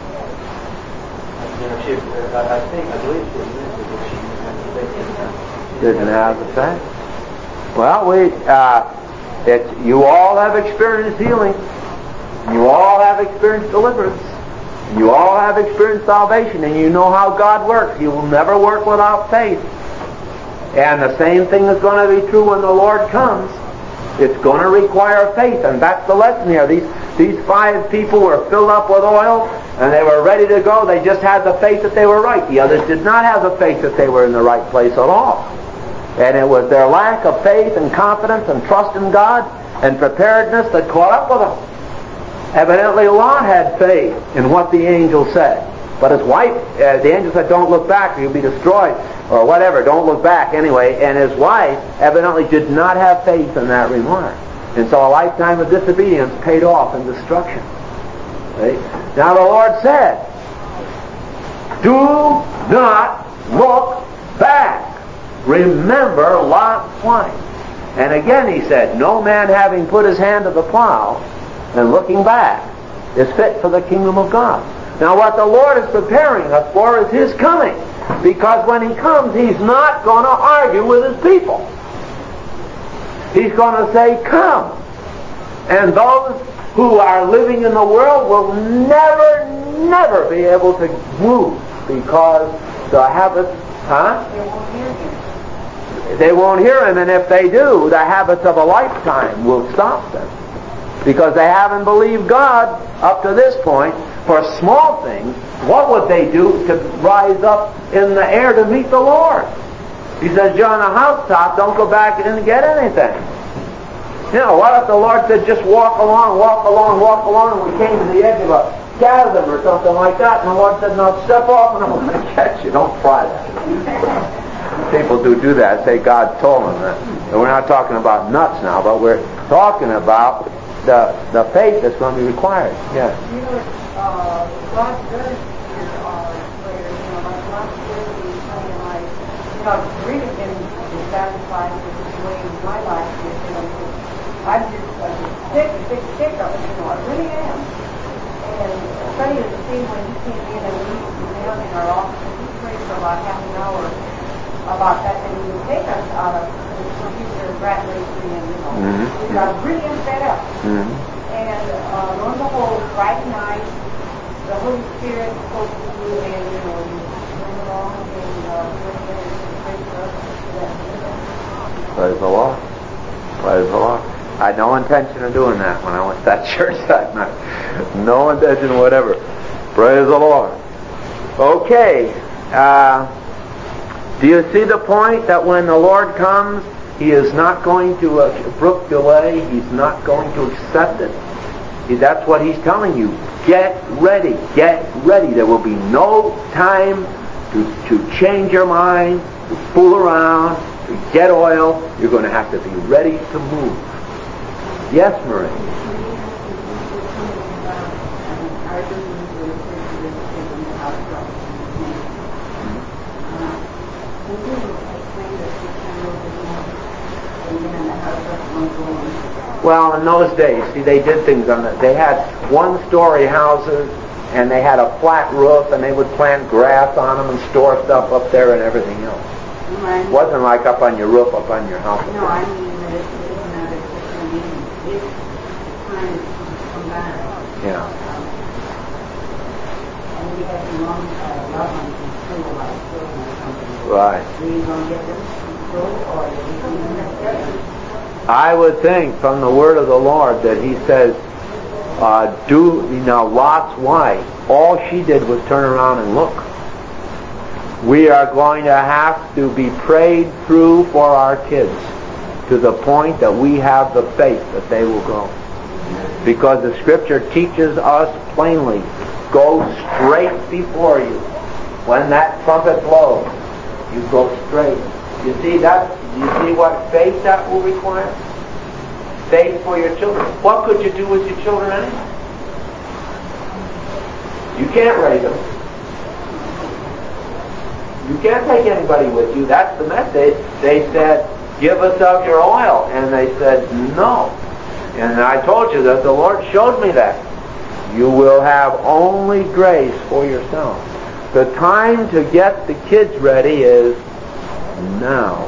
You know, I believe she admitted that she didn't have the faith. Well, you all have experienced healing. You all have experienced deliverance. You all have experienced salvation, and you know how God works. He will never work without faith. And the same thing is going to be true when the Lord comes. It's going to require faith, and that's the lesson here. These 5 people were filled up with oil, and they were ready to go. They just had the faith that they were right. The others did not have the faith that they were in the right place at all. And it was their lack of faith and confidence and trust in God and preparedness that caught up with them. Evidently, Lot had faith in what the angel said. But his wife, the angel said, don't look back or you'll be destroyed. Or whatever, don't look back anyway. And his wife evidently did not have faith in that remark. And so a lifetime of disobedience paid off in destruction. Right? Now the Lord said, do not look back. Remember Lot's wife. And again He said, no man having put his hand to the plow and looking back is fit for the kingdom of God. Now what the Lord is preparing us for is His coming. Because when He comes, He's not going to argue with His people. He's going to say, come. And those who are living in the world will never be able to move because the habits, They won't hear Him, and if they do, the habits of a lifetime will stop them. Because they haven't believed God up to this point. For small things, what would they do to rise up in the air to meet the Lord? He says, you're on a housetop, don't go back and get anything. You know, what if the Lord said, just walk along, and we came to the edge of a chasm or something like that, and the Lord said, now step off and I'm going to catch you. Don't try that. People do that, say God told them that. And we're not talking about nuts now, but we're talking about the faith that's going to be required. Yes. You know, God does hear our prayers. You know, like last year we prayed, and I've really been satisfied with the way my life is. You know, I'm just a big sick of it. You know, I really am. And funny to see when he came in and we were down in our office, and he prayed for about half an hour about that, and he would take us out of the computer rat racing, and you know, because I really am fed up. And lo and behold, Friday night, the Holy Spirit spoke to you, and you know, you went along and prayed for us. Praise the Lord. Praise the Lord. I had no intention of doing that when I went to that church that night. No intention whatever. Praise the Lord. Okay. Do you see the point that when the Lord comes, He is not going to brook delay. He's not going to accept it. That's what He's telling you. Get ready. Get ready. There will be no time to change your mind, to fool around, to get oil. You're going to have to be ready to move. Yes, Marie. Well, in those days, see, they did things on that. They had one-story houses, and they had a flat roof, and they would plant grass on them and store stuff up there and everything else. It wasn't like up on your roof, up on your house. No, I mean that it's not it's time to come back. Yeah. And we had some long loved ones in school, like children or something. Right. Are you going to get them to school, or are you going to get them? I would think from the word of the Lord that He says, Lot's wife, all she did was turn around and look. We are going to have to be prayed through for our kids to the point that we have the faith that they will go. Because the Scripture teaches us plainly, go straight before you. When that trumpet blows, you go straight. You see that? You see what faith that will require? Faith for your children. What could you do with your children anyway? You can't raise them. You can't take anybody with you. That's the message. They said, give us of your oil. And they said, no. And I told you that the Lord showed me that. You will have only grace for yourself. The time to get the kids ready is now.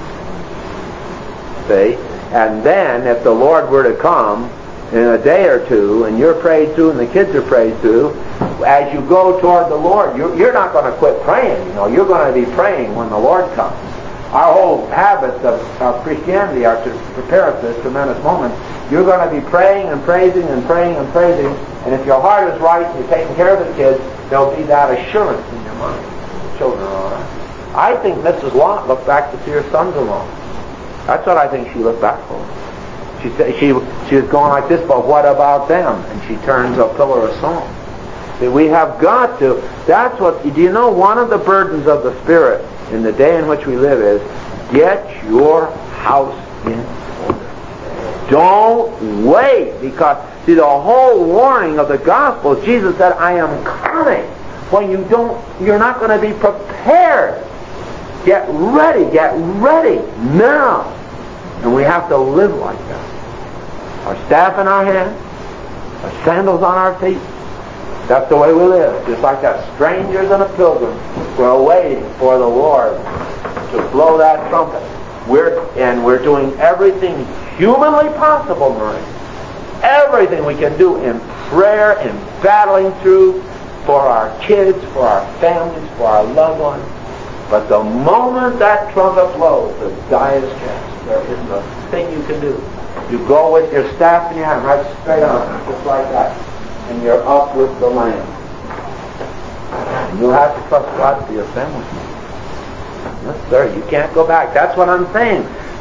See? And then, if the Lord were to come in a day or two, and you're prayed through and the kids are prayed through, as you go toward the Lord, you're not going to quit praying. You're going to be praying when the Lord comes. Our whole habits of Christianity are to prepare us for this tremendous moment. You're going to be praying and praising and praying and praising, and if your heart is right and you're taking care of the kids, there'll be that assurance in your mind. The children are all right. I think Mrs. Lot looked back to see her sons-in-law. That's what I think she looked back for. She said she was going like this, but what about them? And she turns a pillar of salt. See, we have got to. That's what. Do you know one of the burdens of the Spirit in the day in which we live is get your house in order. Don't wait, because see, the whole warning of the gospel, Jesus said, "I am coming." When you're not going to be prepared. Get ready now. And we have to live like that. Our staff in our hand, our sandals on our feet. That's the way we live. Just like that strangers and a pilgrim. We're waiting for the Lord to blow that trumpet. We're doing everything humanly possible, Marie. Everything we can do in prayer, in battling through for our kids, for our families, for our loved ones. But the moment that trumpet blows, the die is cast. There isn't a thing you can do. You go with your staff in your hand, right straight on, just like that. And you're up with the Lamb. And you'll have to trust God for your family. Yes, sir. You can't go back. That's what I'm saying.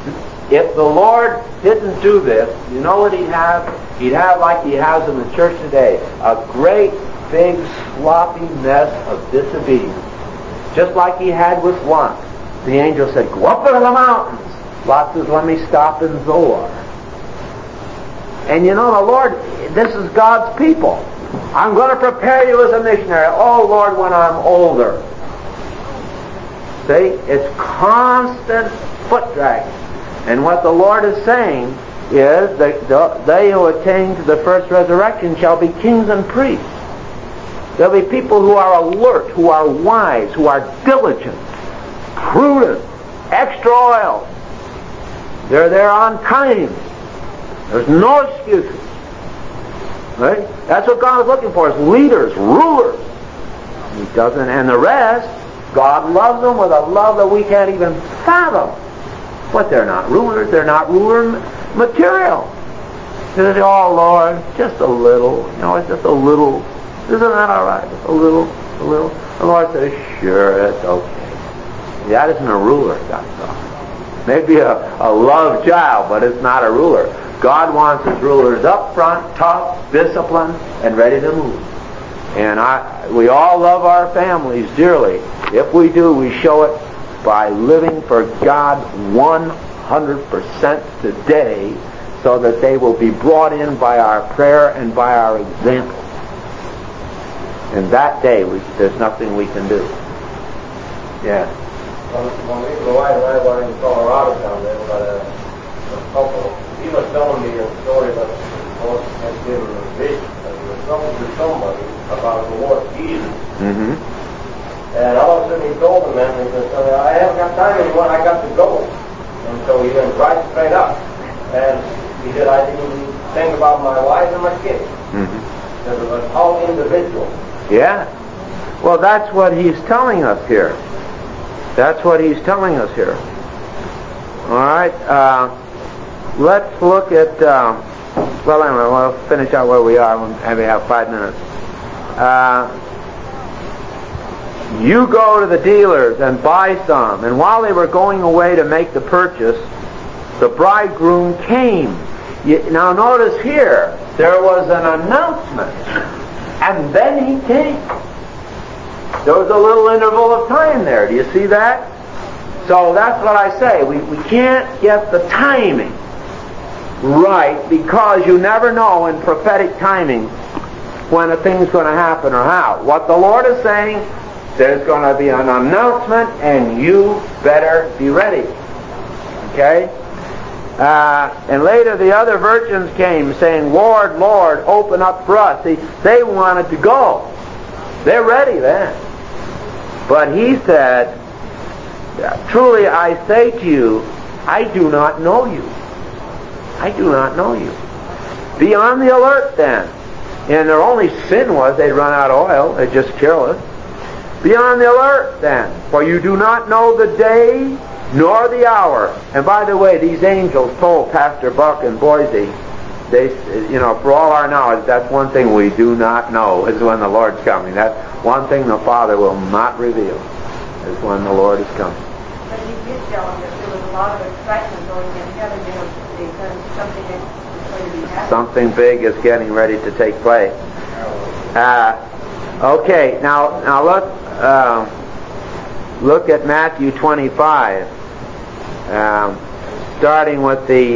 If the Lord didn't do this, you know what he'd have? He'd have, like he has in the church today, a great, big, sloppy mess of disobedience. Just like he had with Lot. The angel said, go up into the mountains. Lot says, let me stop in Zoar. And you know, the Lord, this is God's people. I'm going to prepare you as a missionary. Oh, Lord, when I'm older. See? It's constant foot dragging. And what the Lord is saying is that they who attain to the first resurrection shall be kings and priests. There'll be people who are alert, who are wise, who are diligent, prudent, extra oil. They're there on time. There's no excuses. Right? That's what God is looking for, is leaders, rulers. He doesn't, and the rest, God loves them with a love that we can't even fathom. But they're not rulers. They're not ruler material. They say, oh, Lord, just a little. You know, it's just a little. Isn't that all right? Just a little. The Lord says, sure, it's okay. That isn't a ruler, that's all. Maybe a love child, but it's not a ruler. God wants his rulers up front, tough, disciplined, and ready to move. And we all love our families dearly. If we do, we show it by living for God 100% today, so that they will be brought in by our prayer and by our example. And that day, there's nothing we can do. Yeah. When the wife and I were in Colorado down there, a couple, he was telling me a story that the Lord had given a vision, that he was talking to somebody about the Lord Jesus. Mm-hmm. And all of a sudden he told the man, he said, I haven't got time anymore, I got to go. And so he went right straight up. And he said, I didn't think about my wife and my kids. Mm-hmm. Because it was all individual. Yeah. Well, that's what he's telling us here. That's what he's telling us here. All right. Let's look at... well, anyway, we'll finish out where we are. We'll have 5 minutes. You go to the dealers and buy some. And while they were going away to make the purchase, the bridegroom came. Now notice here, there was an announcement. And then he came. There was a little interval of time there. Do you see that? So that's what I say. We can't get the timing right, because you never know in prophetic timing when a thing's going to happen or how. What the Lord is saying, there's going to be an announcement and you better be ready. Okay? And later the other virgins came saying, Lord, Lord, open up for us. See, they wanted to go. They're ready then. But he said, truly I say to you, I do not know you. I do not know you. Be on the alert then. And their only sin was they'd run out of oil. They're just careless. Be on the alert then, for you do not know the day nor the hour. And by the way, these angels told Pastor Buck in Boise, for all our knowledge, that's one thing we do not know, is when the Lord's coming. That's one thing the Father will not reveal, is when the Lord is coming. But he did tell them that there was a lot of excitement going in heaven, because something is going to be happening. Something big is getting ready to take place. Okay, now let's look at Matthew 25, starting with the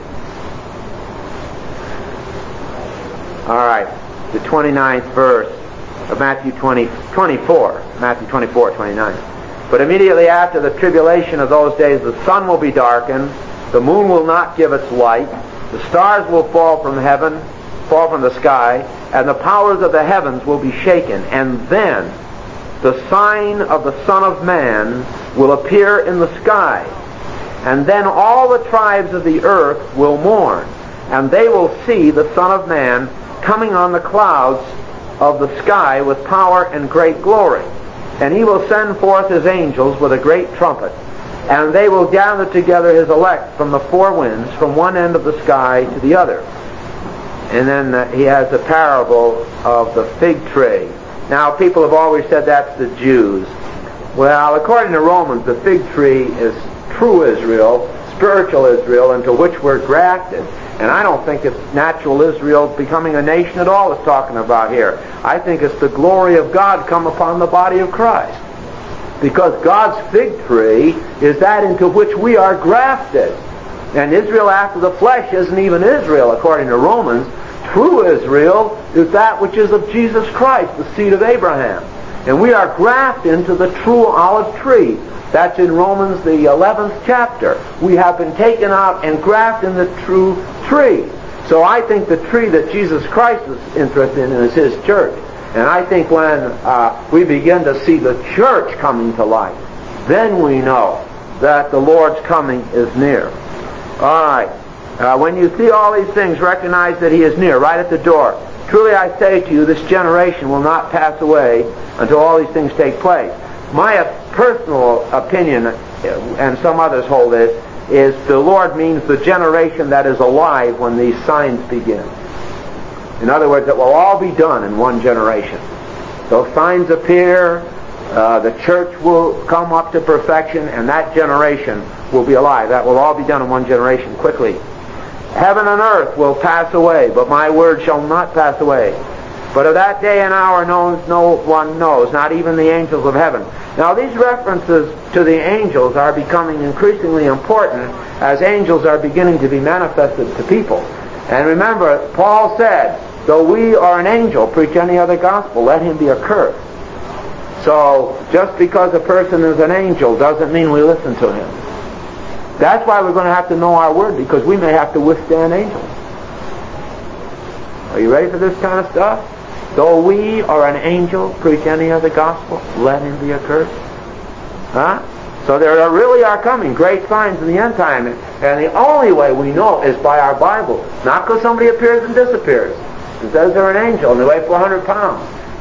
29th verse of Matthew 24, 29. But immediately after the tribulation of those days, the sun will be darkened, the moon will not give its light, the stars will fall from the sky, and the powers of the heavens will be shaken. And then the sign of the Son of Man will appear in the sky. And then all the tribes of the earth will mourn, and they will see the Son of Man coming on the clouds of the sky with power and great glory. And he will send forth his angels with a great trumpet, and they will gather together his elect from the four winds, from one end of the sky to the other. And then he has the parable of the fig tree. Now, people have always said that's the Jews. Well, according to Romans, the fig true Israel spiritual Israel into which we're grafted. And I don't think it's natural Israel becoming a nation at all it's talking about here. I think it's the glory of God come upon the body of Christ. Because God's fig tree is that into which we are grafted. And Israel after the flesh isn't even Israel, according to Romans. True Israel is that which is of Jesus Christ, the seed of Abraham. And we are grafted into the true olive tree. That's in Romans the 11th chapter. We have been taken out and grafted in the true tree. So I think the tree that Jesus Christ is interested in is His church. And I think when we begin to see the church coming to life, then we know that the Lord's coming is near. All right. When you see all these things, recognize that He is near, right at the door. Truly I say to you, this generation will not pass away until all these things take place. My personal opinion, and some others hold it, is the Lord means the generation that is alive when these signs begin. In other words, it will all be done in one generation. Those signs appear, the church will come up to perfection, and that generation will be alive. That will all be done in one generation quickly. Heaven and earth will pass away, but my word shall not pass away. But of that day and hour no one knows, not even the angels of heaven. Now these references to the angels are becoming increasingly important as angels are beginning to be manifested to people. And remember, Paul said, though we are an angel, preach any other gospel, let him be accursed. So, just because a person is an angel doesn't mean we listen to him. That's why we're going to have to know our word, because we may have to withstand angels. Are you ready for this kind of stuff? Though we are an angel, preach any other gospel, let him be accursed. Huh? So there really are coming great signs in the end time. And the only way we know is by our Bible. Not because somebody appears and disappears. It says they're an angel and they weigh 400 pounds.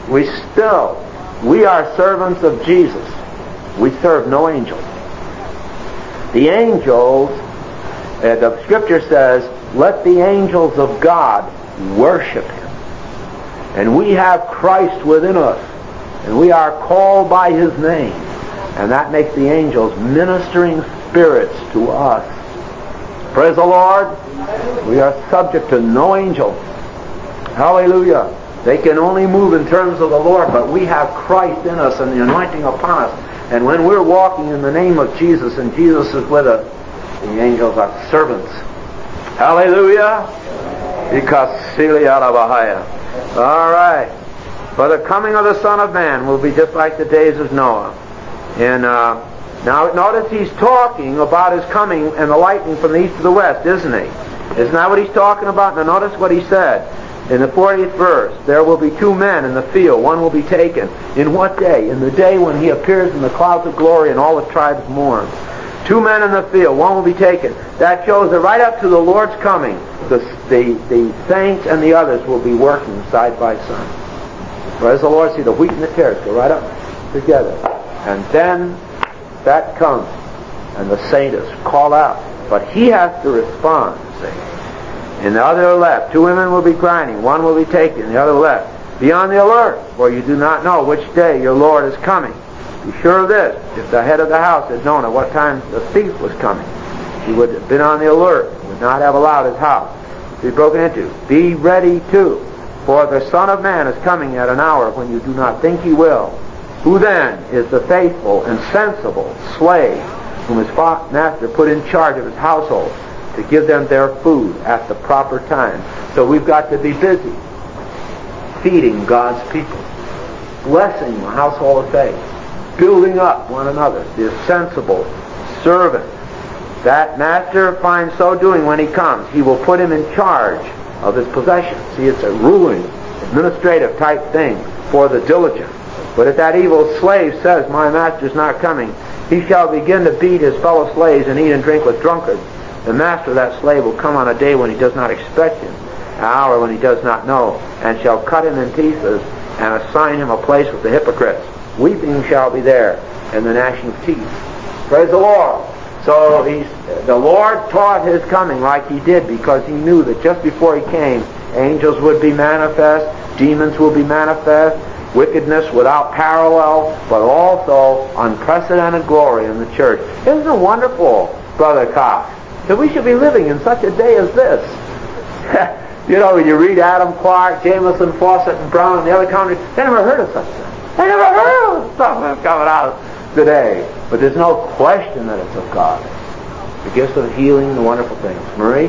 We are servants of Jesus. We serve no angel. The angels, the Scripture says, let the angels of God worship Him. And we have Christ within us. And we are called by His name. And that makes the angels ministering spirits to us. Praise the Lord. We are subject to no angel. Hallelujah. They can only move in terms of the Lord, but we have Christ in us and the anointing upon us. And when we're walking in the name of Jesus and Jesus is with us, the angels are servants. Hallelujah. All right. For the coming of the Son of Man will be just like the days of Noah. And now notice he's talking about his coming and the lightning from the east to the west, isn't he? Isn't that what he's talking about? Now notice what he said. In the 40th verse, there will be two men in the field. One will be taken. In what day? In the day when he appears in the clouds of glory and all the tribes mourn. Two men in the field. One will be taken. That shows that right up to the Lord's coming, the saints and the others will be working side by side. For as the Lord, see the wheat and the tares go right up together. And then that comes, and the saint is called out. But he has to respond, see. In the other left, two women will be grinding. One will be taken, the other left. Be on the alert, for you do not know which day your Lord is coming. Be sure of this. If the head of the house had known at what time the thief was coming, he would have been on the alert, would not have allowed his house to be broken into. Be ready too, for the Son of Man is coming at an hour when you do not think he will. Who then is the faithful and sensible slave whom his master put in charge of his household to give them their food at the proper time? So we've got to be busy feeding God's people, blessing the household of faith, building up one another, the sensible servant. That master finds so doing when he comes. He will put him in charge of his possessions. See, it's a ruling, administrative type thing for the diligent. But if that evil slave says, my master's not coming, he shall begin to beat his fellow slaves and eat and drink with drunkards. The master of that slave will come on a day when he does not expect him, an hour when he does not know, and shall cut him in pieces and assign him a place with the hypocrites. Weeping shall be there, and the gnashing of teeth. Praise the Lord. So the Lord taught his coming like he did, because he knew that just before he came, angels would be manifest, demons will be manifest, wickedness without parallel, but also unprecedented glory in the church. Isn't it wonderful, Brother Cox, that we should be living in such a day as this. You know, when you read Adam Clark, Jameson, Fawcett, and Brown, and the other commentators, they never heard of such things. They never heard of stuff that's coming out today. But there's no question that it's of God. The gifts of healing, the wonderful things. Marie?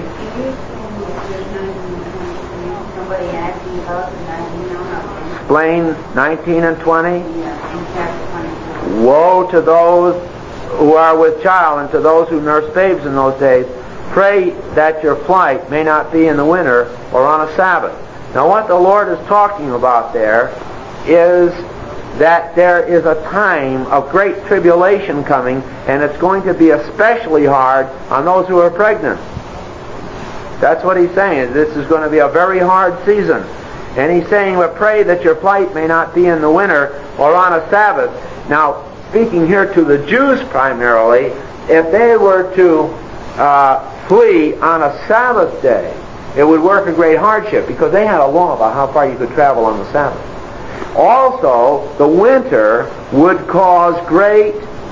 Somebody asking about the 19 Explain 19 and 20. in chapter 24. Woe to those who are with child and to those who nurse babes in those days. Pray that your flight may not be in the winter or on a Sabbath. Now what the Lord is talking about there is that there is a time of great tribulation coming, and it's going to be especially hard on those who are pregnant. That's what he's saying. This is going to be a very hard season. And he's saying, but pray that your flight may not be in the winter or on a Sabbath. Now, speaking here to the Jews primarily, if they were to flee on a Sabbath day, it would work a great hardship because they had a law about how far you could travel on the Sabbath. Also, the winter would cause great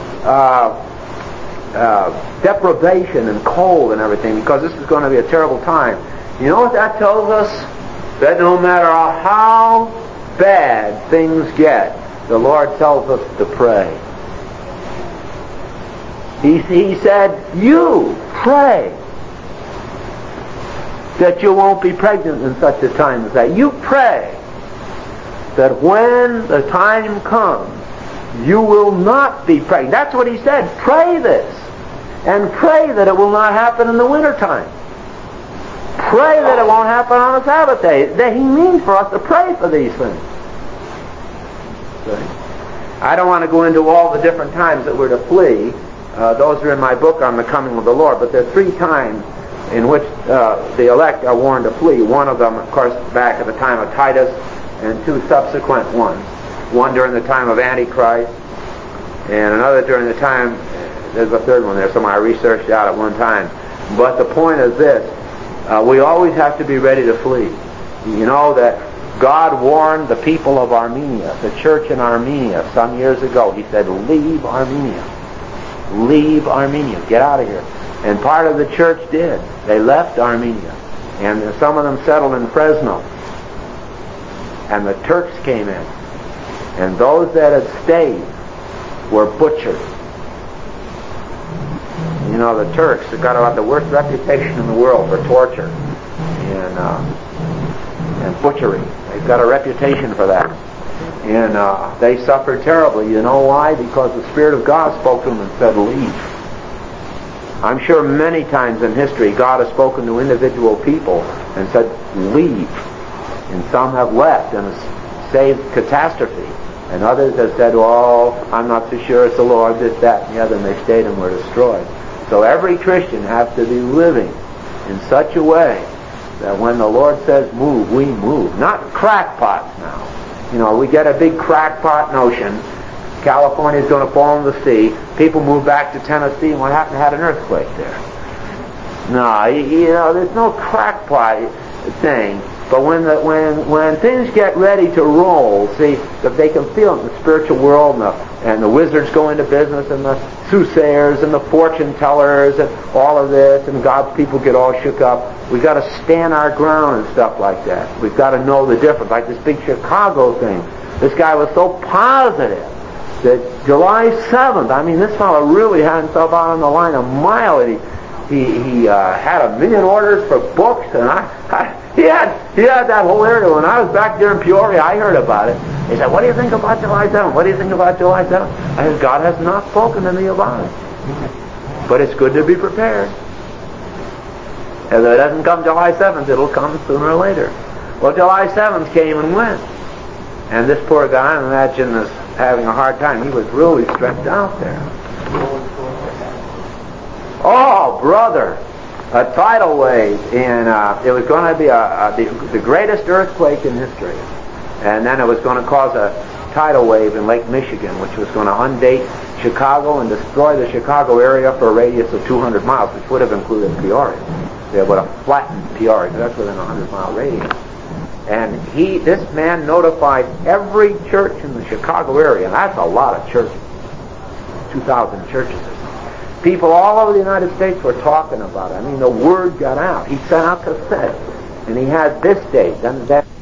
deprivation and cold and everything because this is going to be a terrible time. You know what that tells us? That no matter how bad things get, the Lord tells us to pray. He said, you pray that you won't be pregnant in such a time as that. You pray that when the time comes, you will not be pregnant. That's what he said. Pray this. And pray that it will not happen in the wintertime. Pray that it won't happen on a Sabbath day. That he means for us to pray for these things. I don't want to go into all the different times that we're to flee. Those are in my book on the coming of the Lord. But there are 3 times in which the elect are warned to flee. One of them, of course, back at the time of Titus, and 2 subsequent ones. One during the time of Antichrist, and another during the time, there's a 3rd one there, somewhere I researched out at one time. But the point is this, we always have to be ready to flee. You know that God warned the people of Armenia, the church in Armenia, some years ago. He said, leave Armenia. Leave Armenia. Get out of here. And part of the church did. They left Armenia. And some of them settled in Fresno. And the Turks came in. And those that had stayed were butchered. You know, the Turks have got about the worst reputation in the world for torture and butchery. They've got a reputation for that. And they suffered terribly. You know why? Because the Spirit of God spoke to them and said, leave. I'm sure many times in history God has spoken to individual people and said, leave. And some have left and saved catastrophe. And others have said, oh, I'm not so sure it's the Lord, this, that, and the other, and they stayed and were destroyed. So every Christian has to be living in such a way that when the Lord says move, we move. Not crackpots now. You know, we get a big crackpot notion. California's going to fall in the sea. People move back to Tennessee, and what happened? Had an earthquake there. No, you know, there's no crackpot thing. But when things get ready to roll, see, that they can feel it in the spiritual world, and the wizards go into business, and the soothsayers, and the fortune tellers, and all of this, and God's people get all shook up. We've got to stand our ground and stuff like that. We've got to know the difference. Like this big Chicago thing. This guy was so positive that July 7th, I mean, this fellow really had himself out on the line a mile, and he had 1 million orders for books, and he had that whole area. When I was back there in Peoria, I heard about it. He said, what do you think about July 7th? What do you think about July 7th? I said, God has not spoken to me about it. But it's good to be prepared. If it doesn't come July 7th, it'll come sooner or later. Well, July 7th came and went. And this poor guy, I imagine, is having a hard time. He was really stressed out there. Oh, brother! A tidal wave, and it was going to be the greatest earthquake in history. And then it was going to cause a tidal wave in Lake Michigan, which was going to undate Chicago and destroy the Chicago area for a radius of 200 miles, which would have included Peoria. They would have flattened Peoria, because that's within a 100-mile radius. And this man notified every church in the Chicago area, and that's a lot of churches, 2,000 churches. People all over the United States were talking about it. I mean, the word got out. He sent out cassettes, and he had this date, then that.